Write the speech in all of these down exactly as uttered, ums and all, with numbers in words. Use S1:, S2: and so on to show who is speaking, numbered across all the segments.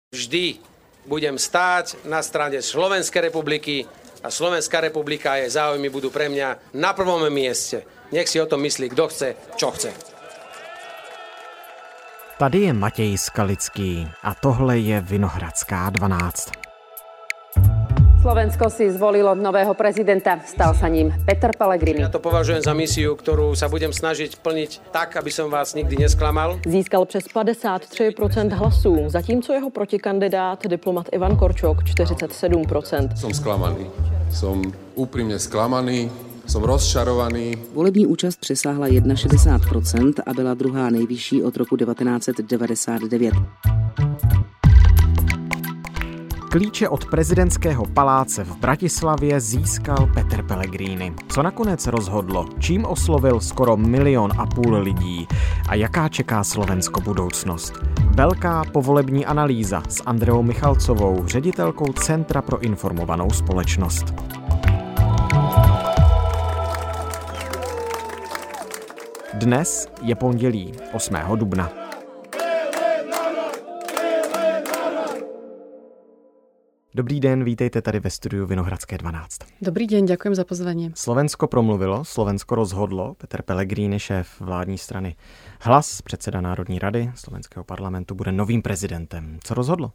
S1: Vždy budem stáť na strane Slovenskej republiky a Slovenská republika a jej záujmy budú pre mňa na prvom mieste. Nech si o tom myslí, kto chce, čo chce.
S2: Tady je Matěj Skalický a tohle je Vinohradská dvanáct.
S3: Slovensko si zvolilo nového prezidenta, stal sa ním Peter Pellegrini.
S1: Ja to považujem za misiu, ktorú sa budem snažiť plniť tak, aby som vás nikdy nesklamal.
S4: Získal přes padesát tři procent hlasů, zatímco jeho protikandidát, diplomat Ivan Korčok, čtyřicet sedm procent.
S5: Som sklamaný. Som úprimne sklamaný. Som rozčarovaný.
S6: Volební účast přesáhla šedesát jedna procent a byla druhá nejvyšší od roku devatenáct set devadesát devět.
S2: Klíče od prezidentského paláce v Bratislavě získal Peter Pellegrini. Co nakonec rozhodlo? Čím oslovil skoro milion a půl lidí? A jaká čeká Slovensko budoucnost? Velká povolební analýza s Andreou Michalcovou, ředitelkou Centra pro informovanou společnost. Dnes je pondělí osmého dubna. Dobrý den, vítejte tady ve studiu Vinohradské dvanáct.
S7: Dobrý den, ďakujem za pozvanie.
S2: Slovensko promluvilo, Slovensko rozhodlo. Peter Pellegrini, šéf vládní strany Hlas, předseda Národní rady slovenského parlamentu, bude novým prezidentem. Co rozhodlo?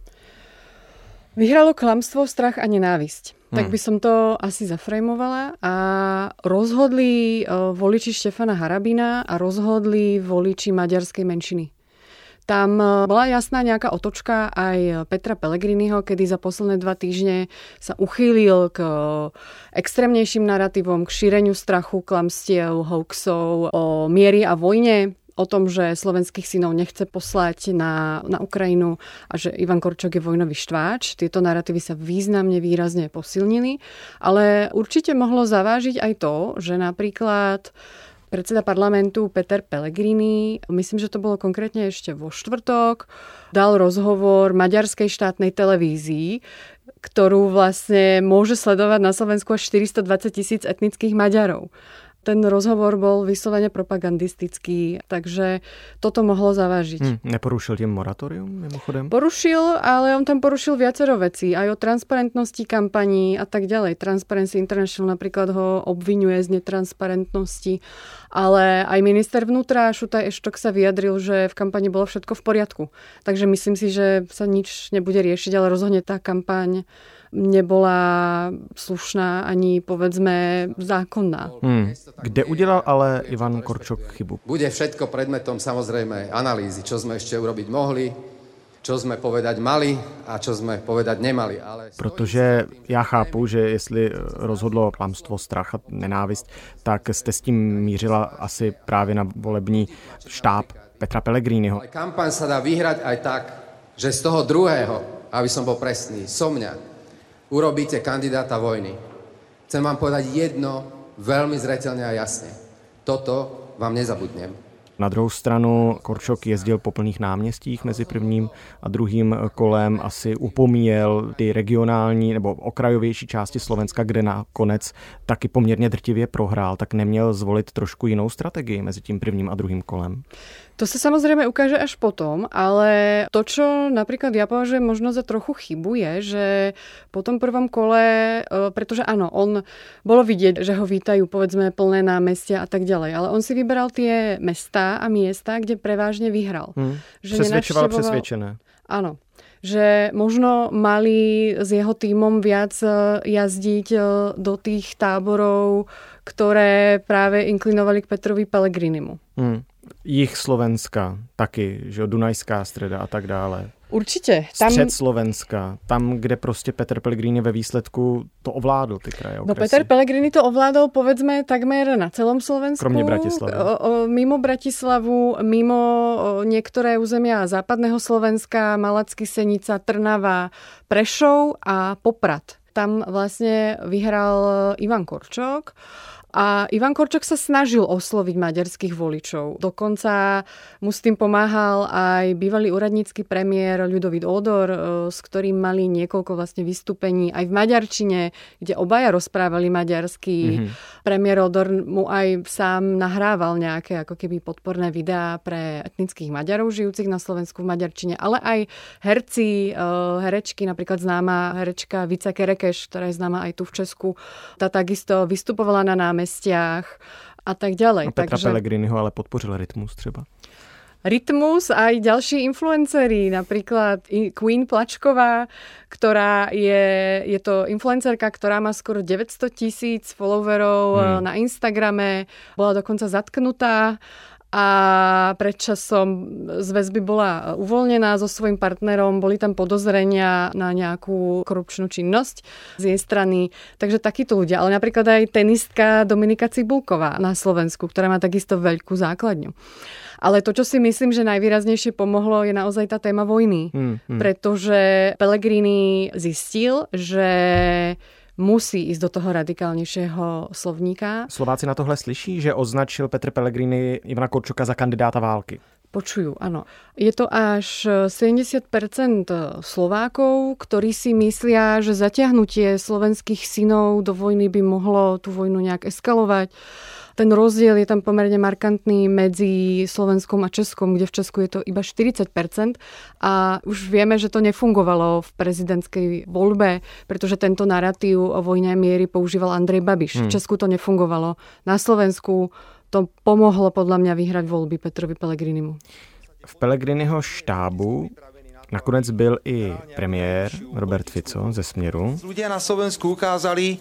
S7: Vyhralo klamstvo, strach a nenávisť. Hmm. Tak by som to asi zafrejmovala. A rozhodli voliči Štefana Harabina a rozhodli voliči maďarskej menšiny. Tam bola jasná nejaká otočka aj Petra Pellegriniho, kedy za posledné dva týždne sa uchýlil k extrémnejším naratívom, k šíreniu strachu, klamstiev, hoaxov o miery a vojne, o tom, že slovenských synov nechce poslať na, na Ukrajinu a že Ivan Korčok je vojnový štváč. Tieto naratívy sa významne, výrazne posilnili, ale určite mohlo zavážiť aj to, že napríklad predseda parlamentu Peter Pellegrini, myslím, že to bolo konkrétne ešte vo štvrtok, dal rozhovor maďarskej štátnej televízii, ktorú vlastne môže sledovať na Slovensku až štyristodvadsať tisíc etnických Maďarov. Ten rozhovor bol vyslovene propagandistický, takže toto mohlo zavážiť.
S2: Hmm, neporušil tým moratórium mimochodem?
S7: Porušil, ale on tam porušil viacero vecí. Aj o transparentnosti kampaní a tak ďalej. Transparency International napríklad ho obviňuje z netransparentnosti, ale aj minister vnútra Šutaj Eštok sa vyjadril, že v kampani bolo všetko v poriadku. Takže myslím si, že sa nič nebude riešiť, ale rozhodne tá kampaň nebola slušná ani, povedzme, zákonná.
S2: Hmm. Kde udělal ale Ivan Korčok chybu?
S5: Bude všetko predmetom samozrejme analýzy, čo sme ešte urobiť mohli, čo sme povedať mali a čo sme povedať nemali. Ale...
S2: Protože já chápu, že jestli rozhodlo klamstvo, strach a nenávist, tak jste s tím mířila asi právě na volební štáb Petra Pellegriniho.
S5: Ale kampaň sa dá vyhrať aj tak, že z toho druhého, aby som bol presný, so mňa, urobíte kandidáta vojny. Chcem vám povedať jedno veľmi zreteľne a jasne. Toto vám nezabudnem.
S2: Na druhou stranu Korčok jezdil po plných náměstích mezi prvním a druhým kolem, asi upomíjel ty regionální nebo okrajovější části Slovenska, kde nakonec taky poměrně drtivě prohrál, tak neměl zvolit trošku jinou strategii mezi tím prvním a druhým kolem.
S7: To sa samozrejme ukáže až potom, ale to, čo napríklad ja považujem možno za trochu chybu, je, že po tom prvom kole, pretože áno, on bolo vidieť, že ho vítajú povedzme plné námestia a tak ďalej, ale on si vyberal tie mestá a miesta, kde prevážne vyhral.
S2: Hmm. Přesvedčoval přesvedčené.
S7: Áno. Že možno mali s jeho tímom viac jazdiť do tých táborov, ktoré práve inklinovali k Petrovi Pellegrinimu.
S2: Hmm. Jich Slovenska taky, že Dunajská streda a tak dále.
S7: Určitě. Tam...
S2: Střed Slovenska, tam, kde prostě Peter Pellegrini ve výsledku to ovládl, ty kraje okresy.
S7: No Peter Pellegrini to ovládol, povedzme, takmer na celom Slovensku.
S2: Kromě Bratislavy.
S7: O, o, mimo Bratislavu, mimo o, niektoré územia západného Slovenska, Malacky, Senica, Trnava, Prešov a Poprad. Tam vlastne vyhral Ivan Korčok. A Ivan Korčok sa snažil osloviť maďarských voličov. Dokonca mu s tým pomáhal aj bývalý úradnícky premiér Ľudovít Ódor, s ktorým mali niekoľko vlastne vystúpení aj v maďarčine, kde obaja rozprávali maďarsky. Mm-hmm. Premiér Ódor mu aj sám nahrával nejaké ako keby podporné videá pre etnických Maďarov žijúcich na Slovensku v maďarčine, ale aj herci, herečky, napríklad známa herečka Vica Kerekeš, ktorá je známa aj tu v Česku. Tá takisto vystupovala na námestí a tak ďalej.
S2: A Petra
S7: Takže
S2: Pellegriniho ale podpořil Rytmus třeba.
S7: Rytmus aj ďalší influenceri, napríklad Queen Plačková, ktorá je, je to influencerka, ktorá má skoro deväťsto tisíc followerov hmm. na Instagrame, bola dokonca zatknutá a predčasom z väzby bola uvoľnená so svojím partnerom, boli tam podozrenia na nejakú korupčnú činnosť z jej strany. Takže takíto ľudia. Ale napríklad aj tenistka Dominika Cibulková na Slovensku, ktorá má takisto veľkú základňu. Ale to, čo si myslím, že najvýraznejšie pomohlo, je naozaj tá téma vojny. Hmm, hmm. Pretože Pellegrini zistil, že musí ísť do toho radikálnejšieho slovníka.
S2: Slováci na tohle slyší, že označil Petr Pellegrini Ivana Korčoka za kandidáta války?
S7: Počujú, áno. Je to až sedemdesiat percent Slovákov, ktorí si myslia, že zatiahnutie slovenských synov do vojny by mohlo tú vojnu nejak eskalovať. Ten rozdiel je tam pomerne markantný medzi Slovenskom a Českom, kde v Česku je to iba štyridsať percent a už vieme, že to nefungovalo v prezidentskej voľbe, pretože tento narratív o vojne a miery používal Andrej Babiš. Hmm. V Česku to nefungovalo. Na Slovensku to pomohlo podľa mňa vyhrať voľby Petrovi Pellegrinimu.
S2: V Pellegriniho štábu nakonec byl i premiér Robert Fico ze Smeru.
S8: Ľudia na Slovensku ukázali,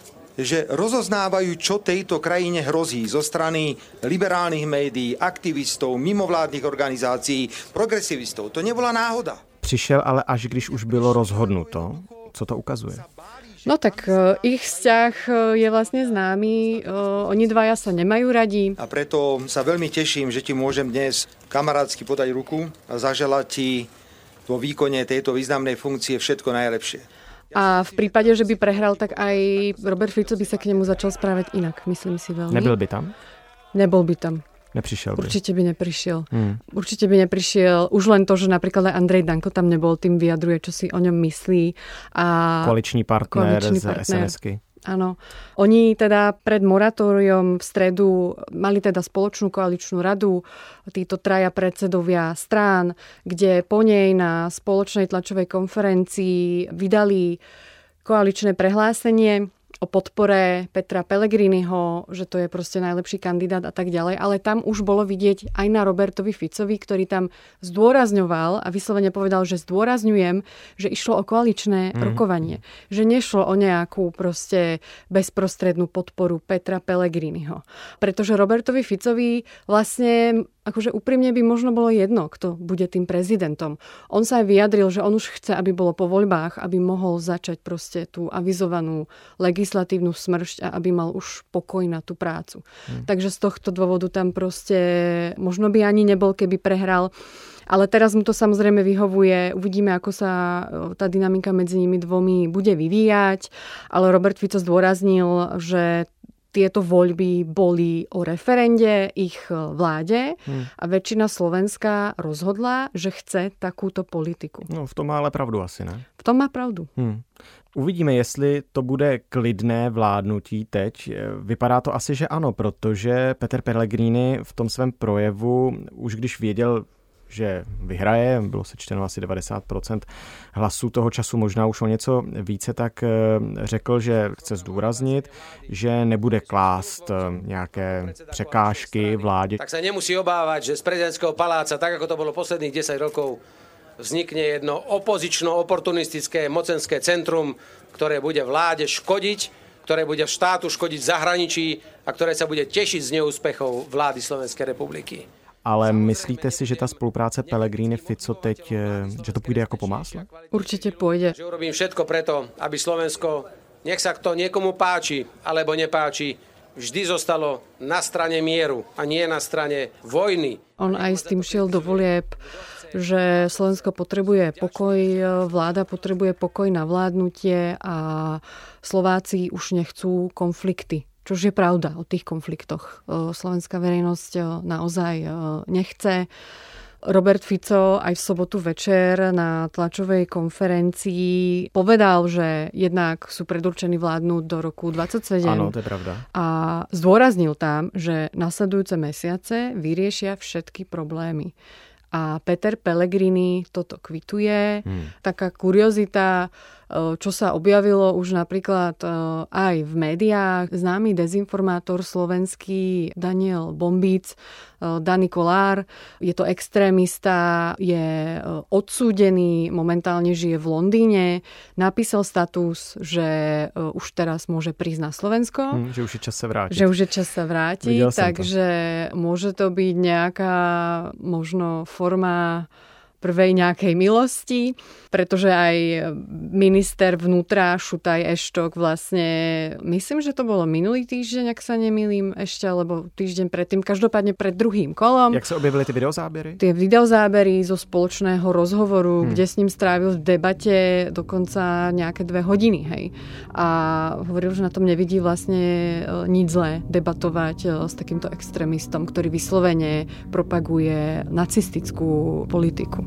S8: že rozoznávajú, čo tejto krajine hrozí zo strany liberálnych médií, aktivistov, mimovládnych organizácií, progresivistov. To nebola náhoda.
S2: Přišel ale až když už bylo rozhodnuto. Co to ukazuje?
S7: No tak ich vzťah je vlastne známy. Oni dvaja sa nemajú radi.
S8: A preto sa veľmi teším, že ti môžem dnes kamarátsky podať ruku a zaželať ti vo výkone tejto významnej funkcie všetko najlepšie.
S7: A v prípade, že by prehral, tak aj Robert Fico by sa k nemu začal správať inak, myslím si veľmi.
S2: Nebyl by tam?
S7: Nebol by tam.
S2: Nepřišiel by.
S7: Určite by neprišiel.
S2: Hmm.
S7: Určite by neprišiel. Už len to, že napríklad aj Andrej Danko tam nebol, tým vyjadruje, čo si o ňom myslí. A
S2: koaličný partner
S7: koaličný
S2: z
S7: partner.
S2: es en esky.
S7: Áno. Oni teda pred moratóriom v stredu mali teda spoločnú koaličnú radu, títo traja predsedovia strán, kde po nej na spoločnej tlačovej konferencii vydali koaličné prehlásenie o podpore Petra Pellegriniho, že to je proste najlepší kandidát a tak ďalej. Ale tam už bolo vidieť aj na Robertovi Ficovi, ktorý tam zdôrazňoval a vyslovene povedal, že zdôrazňujem, že išlo o koaličné mm. rokovanie. Že nešlo o nejakú proste bezprostrednú podporu Petra Pellegriniho. Pretože Robertovi Ficovi vlastne akože úprimne by možno bolo jedno, kto bude tým prezidentom. On sa aj vyjadril, že on už chce, aby bolo po voľbách, aby mohol začať proste tú avizovanú legislatívnu smršť a aby mal už pokoj na tú prácu. Hmm. Takže z tohto dôvodu tam proste možno by ani nebol, keby prehral. Ale teraz mu to samozrejme vyhovuje. Uvidíme, ako sa tá dynamika medzi nimi dvomi bude vyvíjať. Ale Robert Fico zdôraznil, že tieto voľby boli o referende ich vláde hmm. a väčšina Slovenska rozhodla, že chce takúto politiku.
S2: No, v tom má ale pravdu asi, ne?
S7: V tom má pravdu.
S2: Hmm. Uvidíme, jestli to bude klidné vládnutí teď. Vypadá to asi, že ano, protože Peter Pellegrini v tom svém projevu, už když věděl, že vyhraje, bylo sečteno asi devadesát procent hlasů toho času, možná už o něco více, tak řekl, že chce zdůraznit, že nebude klást nějaké překážky vládě.
S1: Tak sa nemusí obávať, že z prezidentského paláca, tak ako to bolo posledných desať rokov, vznikne jedno opozično-oportunistické mocenské centrum, ktoré bude vláde škodiť, ktoré bude štátu škodiť v zahraničí a ktoré sa bude tešiť z neúspechov vlády Slovenskej republiky.
S2: Ale myslíte si, že ta spolupráce Pellegrini-Fico teď, že to půjde jako po másle?
S7: Určite pôjde.
S1: Že urobím všetko preto, aby Slovensko, nech sa to niekomu páči alebo nepáči, vždy zostalo na strane mieru a nie na strane vojny.
S7: On aj s tým šiel do volieb, že Slovensko potrebuje pokoj, vláda potrebuje pokoj na vládnutie a Slováci už nechcú konflikty. Čož je pravda o tých konfliktoch. Slovenská verejnosť naozaj nechce. Robert Fico aj v sobotu večer na tlačovej konferencii povedal, že jednak sú predurčení vládnuť do roku dvadsaťsedem.
S2: Áno, to je pravda.
S7: A zdôraznil tam, že nasledujúce mesiace vyriešia všetky problémy. A Peter Pellegrini toto kvituje. Hmm. Taká kuriozita, čo sa objavilo už napríklad aj v médiách. Známy dezinformátor slovenský Daniel Bombíc, Dani Kolár, je to extrémista, je odsúdený, momentálne žije v Londýne, napísal status, že už teraz môže prísť na Slovensko.
S2: Hmm, že už je čas sa vrátiť.
S7: Že už je čas sa vrátiť, takže to. Môže to byť nejaká možno forma prvej nejakej milosti, pretože aj minister vnútra Šutaj Eštok vlastne, myslím, že to bolo minulý týždeň, ak sa nemýlim ešte, alebo týždeň predtým, každopádne pred druhým kolom.
S2: Jak sa objavili tie videozábery?
S7: Tie videozábery zo spoločného rozhovoru, hmm. kde s ním strávil v debate dokonca nejaké dve hodiny, hej. A hovoril, že na tom nevidí vlastne nič zlé debatovať s takýmto extrémistom, ktorý vyslovene propaguje nacistickú politiku.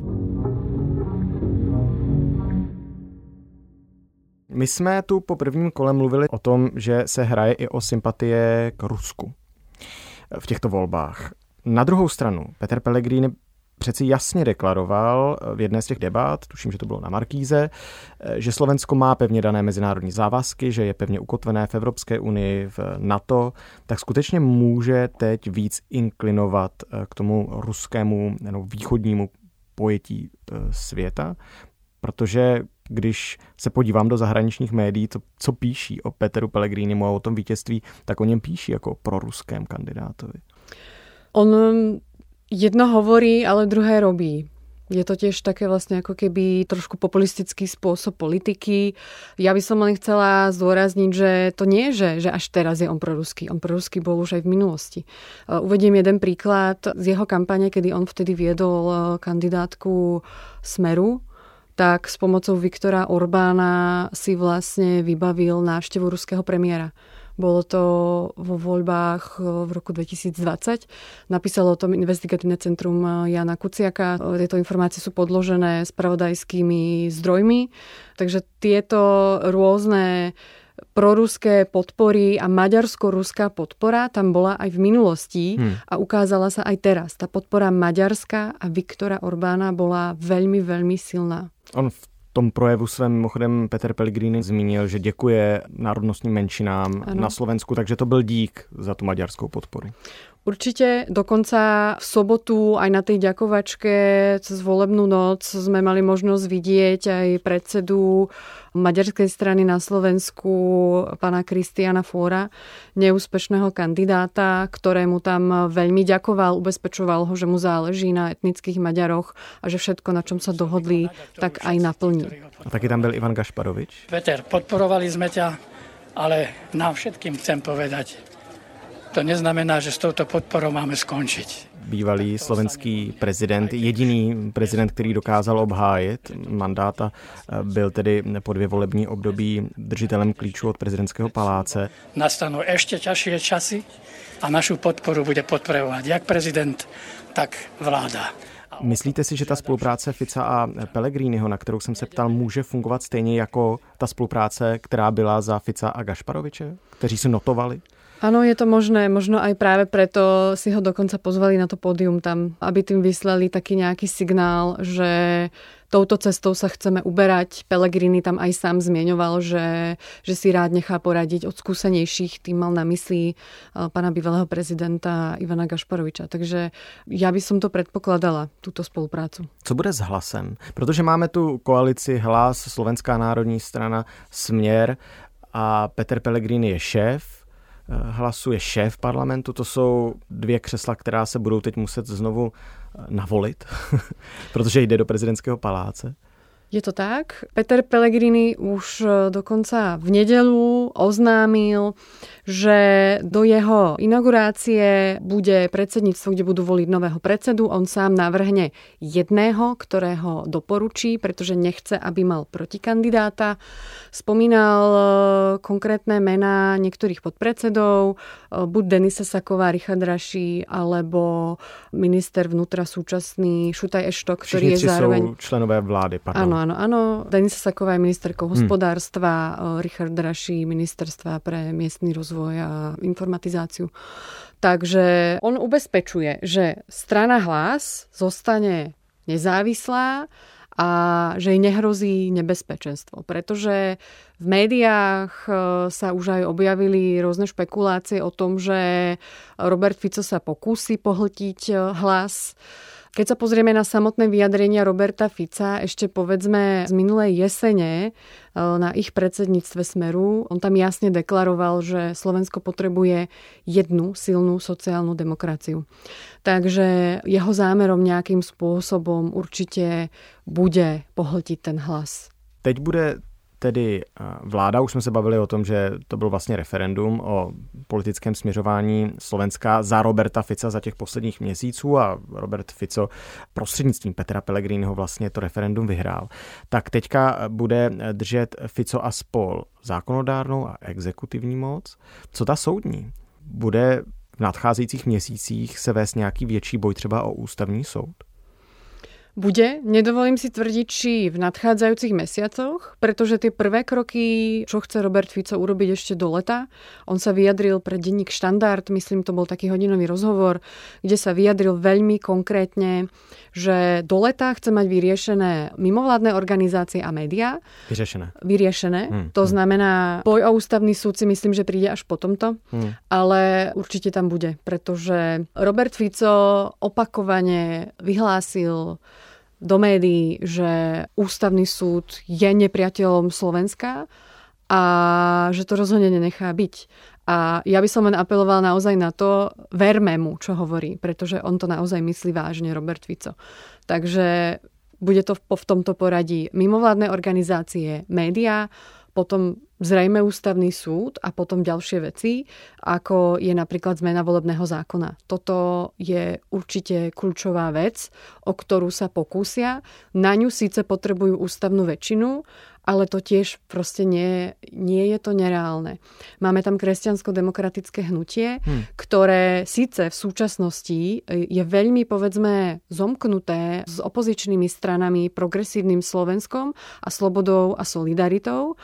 S2: My jsme tu po prvním kole mluvili o tom, že se hraje i o sympatie k Rusku v těchto volbách. Na druhou stranu Peter Pellegrini přeci jasně deklaroval v jedné z těch debat, tuším, že to bylo na Markíze, že Slovensko má pevně dané mezinárodní závazky, že je pevně ukotvené v Evropské unii, v NATO, tak skutečně může teď víc inklinovat k tomu ruskému nebo východnímu pojetí světa, protože když se podívám do zahraničních médií, to, co píší o Peteru Pellegrinimu a o tom vítězství, tak o něm píší jako o proruském kandidátovi.
S7: On jedno hovorí, ale druhé robí. Je to tiež také vlastne ako keby trošku populistický spôsob politiky. Ja by som len chcela zdôrazniť, že to nie je, že, že až teraz je on proruský. On proruský bol už aj v minulosti. Uvediem jeden príklad z jeho kampane, kedy on vtedy viedol kandidátku Smeru, tak s pomocou Viktora Orbána si vlastne vybavil návštevu ruského premiéra. Bolo to vo voľbách v roku dvetisícdvadsať. Napísalo o tom investigatívne centrum Jana Kuciaka. Tieto informácie sú podložené spravodajskými zdrojmi. Takže tieto rôzne proruské podpory a maďarsko-ruská podpora tam bola aj v minulosti hmm. a ukázala sa aj teraz. Tá podpora Maďarska a Viktora Orbána bola veľmi, veľmi silná.
S2: On v tom projevu svém mimochodem Peter Pellegrini zmínil, že děkuje národnostním menšinám ano. na Slovensku, takže to byl dík za tu maďarskou podporu.
S7: Určite, dokonca v sobotu aj na tej ďakovačke cez volebnú noc sme mali možnosť vidieť aj predsedu maďarskej strany na Slovensku, pána Kristiana Fóra, neúspešného kandidáta, ktorému tam veľmi ďakoval, ubezpečoval ho, že mu záleží na etnických Maďaroch a že všetko, na čom sa dohodli, tak aj naplní.
S2: A taky tam byl Ivan Gašparovič.
S9: Peter, podporovali sme ťa, ale nám všetkým chcem povedať, to neznamená, že s touto podporou máme skončiť.
S2: Bývalý slovenský prezident, jediný prezident, který dokázal obhájit mandáta, byl tedy po dvě volební období držitelem klíčů od prezidentského paláce.
S9: Nastanú ešte ťažšie časy a našu podporu bude podporovať jak prezident, tak vláda.
S2: Myslíte si, že ta spolupráce Fica a Pellegriniho, na kterou jsem se ptal, může fungovat stejně jako ta spolupráce, která byla za Fica a Gašparoviče, kteří se notovali?
S7: Áno, je to možné. Možno aj práve preto si ho dokonca pozvali na to pódium tam, aby tým vyslali taký nejaký signál, že touto cestou sa chceme uberať. Pellegrini tam aj sám zmieňoval, že, že si rád nechá poradiť od skúsenejších. Tým mal na mysli pána bývalého prezidenta Ivana Gašparoviča. Takže ja by som to predpokladala, túto spoluprácu.
S2: Co bude s Hlasem? Protože máme tu koalici Hlas, Slovenská národní strana, Směr a Peter Pellegrini je šéf Hlasu, je šéf parlamentu, to jsou dvě křesla, která se budou teď muset znovu navolit, protože jde do prezidentského paláce.
S7: Je to tak. Peter Pellegrini už dokonca v nedeľu oznámil, že do jeho inaugurácie bude predsedníctvo, kde budú voliť nového predsedu. On sám navrhne jedného, ktorého doporučí, pretože nechce, aby mal protikandidáta. Spomínal konkrétne mená niektorých podpredsedov, buď Denisa Saková, Richard Raši, alebo minister vnútra súčasný Šutaj Eštok, ktorý je zároveň...
S2: Všichni sú členové vlády, pardon.
S7: Áno, áno, áno. Denisa Saková je ministerkou hospodárstva, hmm. Richard Raši ministerstva pre miestny rozvoj a informatizáciu. Takže on ubezpečuje, že strana Hlas zostane nezávislá a že jej nehrozí nebezpečenstvo. Pretože v médiách sa už aj objavili rôzne špekulácie o tom, že Robert Fico sa pokúsi pohltiť Hlas. Keď sa pozrieme na samotné vyjadrenia Roberta Fica, ešte povedzme z minulej jesene na ich predsedníctve Smeru, on tam jasne deklaroval, že Slovensko potrebuje jednu silnú sociálnu demokraciu. Takže jeho zámerom nejakým spôsobom určite bude pohltiť ten Hlas.
S2: Teď bude tedy vláda, už jsme se bavili o tom, že to byl vlastně referendum o politickém směřování Slovenska za Roberta Fica za těch posledních měsíců a Robert Fico prostřednictvím Petra Pellegriniho vlastně to referendum vyhrál. Tak teďka bude držet Fico a spol zákonodárnou a exekutivní moc. Co ta soudní? Bude v nadcházejících měsících se vést nějaký větší boj třeba o ústavní soud?
S7: Bude. Nedovolím si tvrdiť, či v nadchádzajúcich mesiacoch, pretože tie prvé kroky, čo chce Robert Fico urobiť ešte do leta, on sa vyjadril pre denník Štandard, myslím, to bol taký hodinový rozhovor, kde sa vyjadril veľmi konkrétne, že do leta chce mať vyriešené mimovládne organizácie a médiá.
S2: Vyriešené.
S7: Vyriešené. Hmm. To znamená, boj o ústavný súd si myslím, že príde až po tomto, hmm. ale určite tam bude, pretože Robert Fico opakovane vyhlásil do médií, že ústavný súd je nepriateľom Slovenska a že to rozhodne nenechá byť. A ja by som len apeloval naozaj na to, verme mu, čo hovorí, pretože on to naozaj myslí vážne, Robert Fico. Takže bude to v tomto poradí mimovládne organizácie, médiá, potom zrejme ústavný súd a potom ďalšie veci, ako je napríklad zmena volebného zákona. Toto je určite kľúčová vec, o ktorú sa pokúsia. Na ňu síce potrebujú ústavnú väčšinu, ale to tiež proste nie, nie je to nereálne. Máme tam kresťansko-demokratické hnutie, hmm. ktoré síce v súčasnosti je veľmi, povedzme, zomknuté s opozičnými stranami, progresívnym Slovenskom a Slobodou a Solidaritou,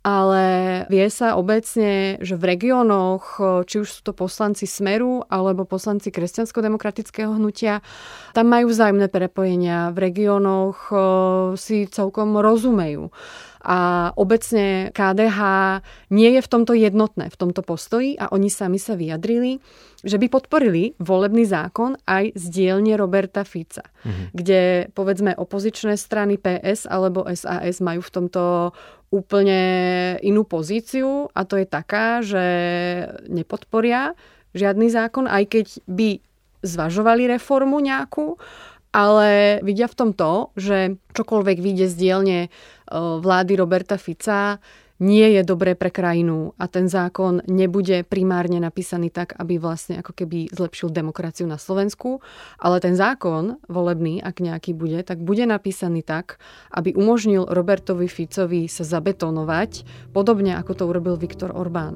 S7: ale vie sa obecne, že v regiónoch, či už sú to poslanci Smeru alebo poslanci kresťansko-demokratického hnutia, tam majú vzájomné prepojenia. V regiónoch si celkom rozumejú. A obecne ká dé há nie je v tomto jednotné, v tomto postoji a oni sami sa vyjadrili, že by podporili volebný zákon aj z dielne Roberta Fica, mhm. kde povedzme opozičné strany pé es alebo es a es majú v tomto úplne inú pozíciu a to je taká, že nepodporia žiadny zákon, aj keď by zvažovali reformu nejakú, ale vidia v tom to, že čokoľvek vyjde z dielne vlády Roberta Fica, nie je dobré pre krajinu a ten zákon nebude primárne napísaný tak, aby vlastne ako keby zlepšil demokraciu na Slovensku, ale ten zákon volebný, ak nejaký bude, tak bude napísaný tak, aby umožnil Robertovi Ficovi sa zabetonovať, podobne ako to urobil Viktor Orbán.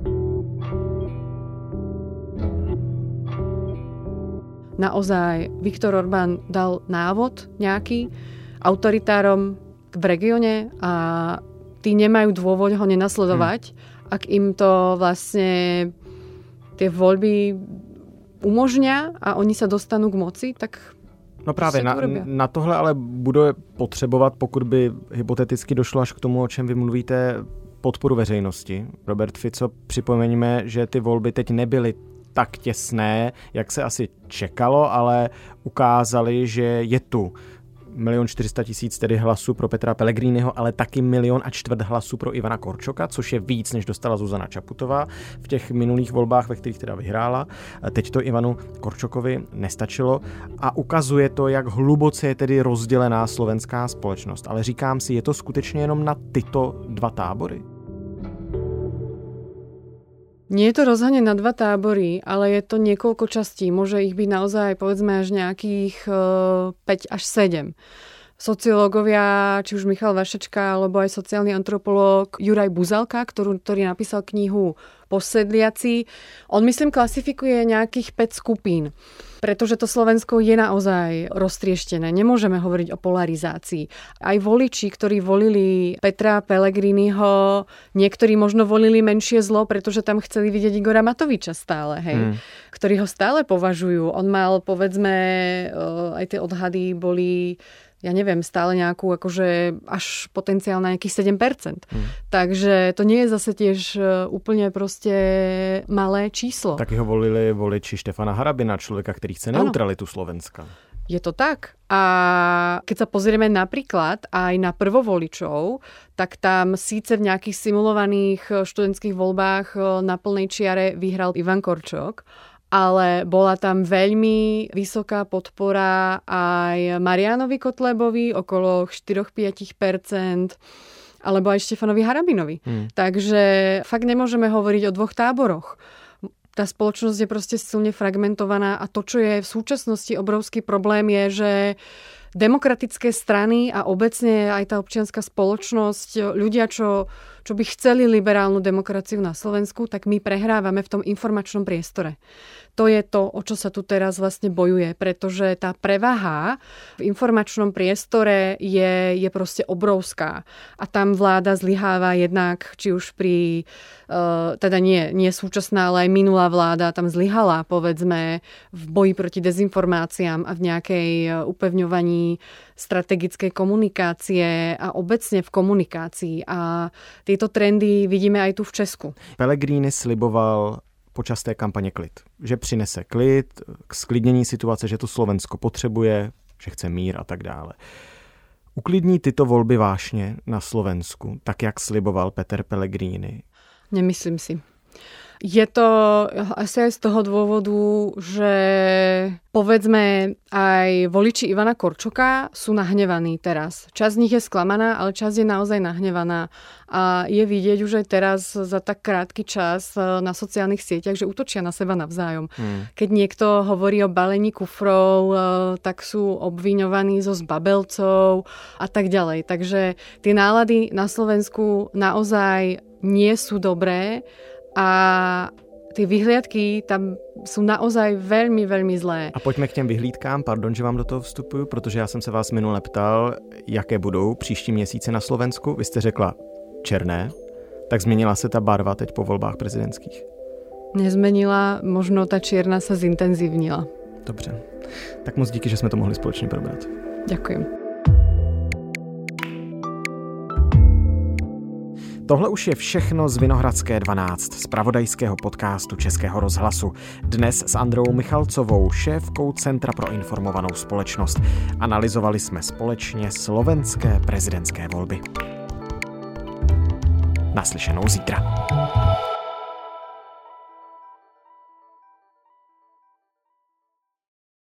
S7: Naozaj Viktor Orbán dal návod nejaký autoritárom v regióne a tí nemajú dôvod ho nenasledovať, hmm. ak im to vlastne tie voľby umožňa a oni sa dostanú k moci, tak
S2: no právě na, na tohle ale bude potřebovat, pokud by hypoteticky došlo až k tomu, o čem vy mluvíte, podporu veřejnosti. Robert Fico, připomeňme, že ty volby teď nebyly tak těsné, jak se asi čekalo, ale ukázali, že je tu milion čtyři sta tisíc tedy hlasů pro Petra Pellegriniho, ale taky milion a čtvrt hlasů pro Ivana Korčoka, což je víc, než dostala Zuzana Čaputová v těch minulých volbách, ve kterých teda vyhrála. Teď to Ivanu Korčokovi nestačilo a ukazuje to, jak hluboce je tedy rozdělená slovenská společnost. Ale říkám si, je to skutečně jenom na tyto dva tábory?
S7: Nie je to rozhodne na dva tábory, ale je to niekoľko častí. Môže ich byť naozaj, povedzme, až nejakých päť až sedem. Sociológovia, či už Michal Vašečka, alebo aj sociálny antropológ Juraj Buzalka, ktorú, ktorý napísal knihu Posedliaci, on, myslím, klasifikuje nejakých päť skupín. Pretože to Slovensko je naozaj roztrieštené. Nemôžeme hovoriť o polarizácii. Aj voliči, ktorí volili Petra Pellegriniho, niektorí možno volili menšie zlo, pretože tam chceli vidieť Igora Matoviča stále, hej. Mm. Ktorí ho stále považujú. On mal, povedzme, aj tie odhady boli, ja neviem, stále nejakú, akože až potenciál na nejakých sedem percent. Hmm. Takže to nie je zase tiež úplne proste malé číslo.
S2: Taky ho volili voliči Štefana Harabina, človeka, ktorý chce neutralitu Slovenska.
S7: Je to tak. A keď sa pozrieme napríklad aj na prvovoličov, tak tam síce v nejakých simulovaných študentských voľbách na plnej čiare vyhral Ivan Korčok, ale bola tam veľmi vysoká podpora aj Marianovi Kotlebovi, okolo štyri až päť percent, alebo aj Štefanovi Harabinovi. Hmm. Takže fakt nemôžeme hovoriť o dvoch táboroch. Tá spoločnosť je proste silne fragmentovaná a to, čo je v súčasnosti obrovský problém, je, že demokratické strany a obecne aj tá občianska spoločnosť, ľudia, čo, čo by chceli liberálnu demokraciu na Slovensku, tak my prehrávame v tom informačnom priestore. To je to, o čo sa tu teraz vlastne bojuje, pretože tá prevaha v informačnom priestore je, je proste obrovská. A tam vláda zlyháva jednak, či už pri, uh, teda nie, nie súčasná, ale aj minulá vláda tam zlyhala, povedzme, v boji proti dezinformáciám a v nejakej upevňovaní strategickej komunikácie a obecne v komunikácii. A tieto trendy vidíme aj tu v Česku.
S2: Pellegrini sliboval počas té kampaně klid. Že přinese klid, k sklidnění situace, že to Slovensko potřebuje, že chce mír a tak dále. Uklidní tyto volby vášně na Slovensku, tak jak sliboval Peter Pellegrini?
S7: Nemyslím si. Je to asi aj z toho dôvodu, že povedzme aj voliči Ivana Korčoka sú nahnevaní teraz. Časť z nich je sklamaná, ale časť je naozaj nahnevaná. A je vidieť už aj teraz za tak krátky čas na sociálnych sieťach, že útočia na seba navzájom. Hmm. Keď niekto hovorí o balení kufrov, tak sú obviňovaní zo zbabelcov a tak ďalej. Takže tie nálady na Slovensku naozaj nie sú dobré. A ty vyhliadky tam jsou naozaj velmi, velmi zlé.
S2: A pojďme k těm vyhlídkám, pardon, že vám do toho vstupuju, protože já jsem se vás minule ptal, jaké budou příští měsíce na Slovensku. Vy jste řekla černé, tak změnila se ta barva teď po volbách prezidentských?
S7: Nezmenila, možno ta čierna se zintenzívnila.
S2: Dobře, tak moc díky, že jsme to mohli společně probrat.
S7: Ďakujem.
S2: Tohle už je všechno z Vinohradské dvanáct, z zpravodajského podcastu Českého rozhlasu. Dnes s Andreou Michalcovou, šéfkou Centra pro informovanou společnost. Analyzovali jsme společně slovenské prezidentské volby. Naslyšenou zítra.